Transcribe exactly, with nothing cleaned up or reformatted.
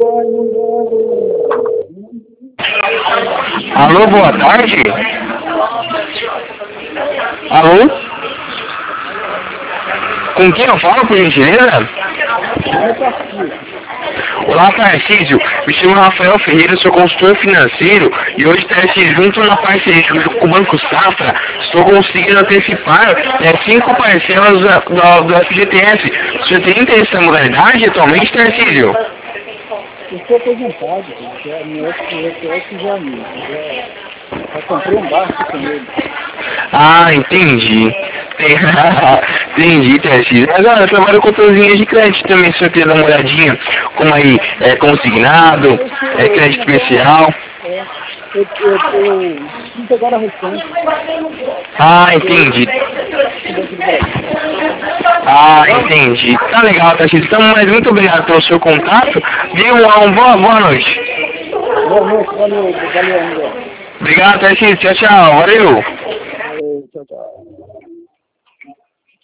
Alô, boa tarde. Alô? Com quem eu falo, por gentileza? Olá, Tarcísio. Me chamo Rafael Ferreira, sou consultor financeiro e hoje, Tarcísio, junto na parceria com o Banco Safra, estou conseguindo antecipar é, cinco parcelas do, do F G T S. Você tem interesse nessa modalidade atualmente, Tarcísio? Eu estou aposentado, gente. A minha F G T S já, já, já comprei um barco com ele. Ah, entendi. Entendi, Tarcísio. Mas olha, eu trabalho com outras linhas de crédito também, se eu quiser dar uma olhadinha, como aí, é, consignado, é, crédito especial. É, eu, eu, eu fiz agora recente. Ah, entendi. Ah, entendi. Tá legal, Tarcísio. Então, mas muito obrigado pelo seu contato. Viu? Uma boa, boa noite. Boa noite, valeu, valeu, André. Obrigado, Tarcísio. Tchau, tchau. Valeu. Valeu, tchau, tchau.